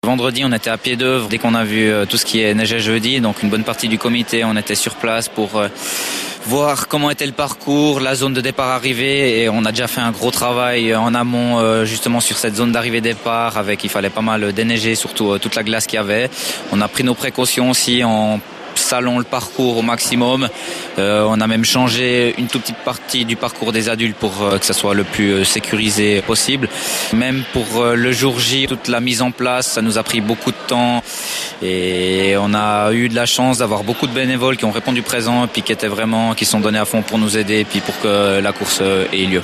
Vendredi, on était à pied d'œuvre dès qu'on a vu tout ce qui est neigé jeudi. Donc une bonne partie du comité, on était sur place pour voir comment était le parcours, la zone de départ arrivée, et on a déjà fait un gros travail en amont justement sur cette zone d'arrivée-départ il fallait pas mal déneiger, surtout toute la glace qu'il y avait. On a pris nos précautions aussi en salon le parcours au maximum. On a même changé une toute petite partie du parcours des adultes pour que ça soit le plus sécurisé possible. Même pour le jour J, toute la mise en place, ça nous a pris beaucoup de temps et on a eu de la chance d'avoir beaucoup de bénévoles qui ont répondu présent et puis qui sont donnés à fond pour nous aider et puis pour que la course ait lieu.